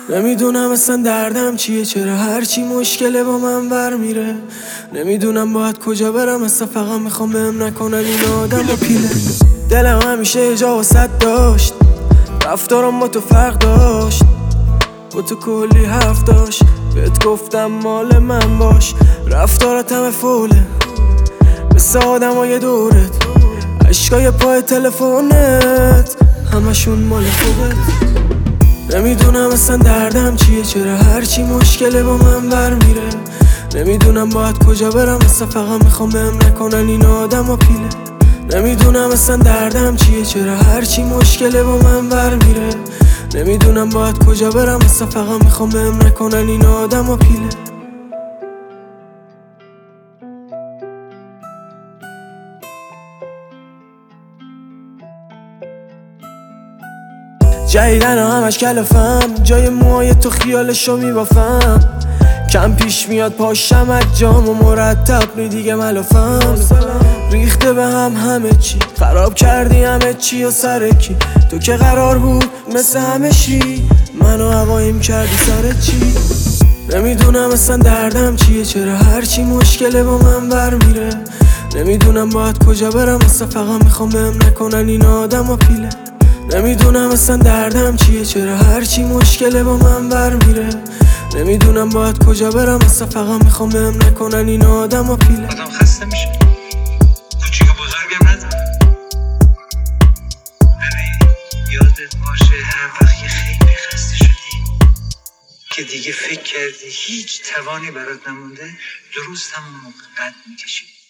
نمیدونم اصلا دردم چیه، چرا هرچی مشکله با من بر میره. نمیدونم باید کجا برم، اصلا فقط میخوام بهم نکنن این آدم و پیله. دلم همیشه جا واسط داشت، رفتارم با تو فرق داشت، با تو کلی حرف داشت. بهت گفتم مال من باش، رفتارت همه فوله مثل آدمای دورت، عشقای پای تلفونت همشون مال خودت. نمیدونم اصلا دردم چیه، چرا هرچی مشکله با من بر میره. نمیدونم باید کجا برم، اصلا فقط میخوام بهم نکنن این آدم و پیله. نمیدونم اصلا دردم چیه، چرا هرچی مشکله با من بر میره. نمیدونم باید کجا برم، اصلا فقط میخوام بهم نکنن این آدم و پیله. جدیدن همش کلفم، جای موهای تو خیالشو میبافم. کم پیش میاد پاشم از جام و مرتب نی دیگه ملافم. ریخته به هم همه چی، خراب کردی همه چی و سر کی؟ تو که قرار بود مثل همه چی منو هوایم کردی سر چی؟ نمیدونم اصلا دردم چیه، چرا هرچی مشکله با من بر میره. نمیدونم باید کجا برم، اصلا فقط میخوام بهم نکنن این آدم و پیله. نمیدونم اصلا دردم چیه، چرا هرچی مشکله با من بر میره. نمیدونم باید کجا برم، اصلا فقط میخوام بهم نکنن این آدم و پیله. آدم خسته میشه، کوچیک و بزرگم نداره. ببین یادت باشه هر وقت که خیلی خسته شدی که دیگه فکر کردی هیچ توانی برات نمونده، درست همون موقع قد میکشی.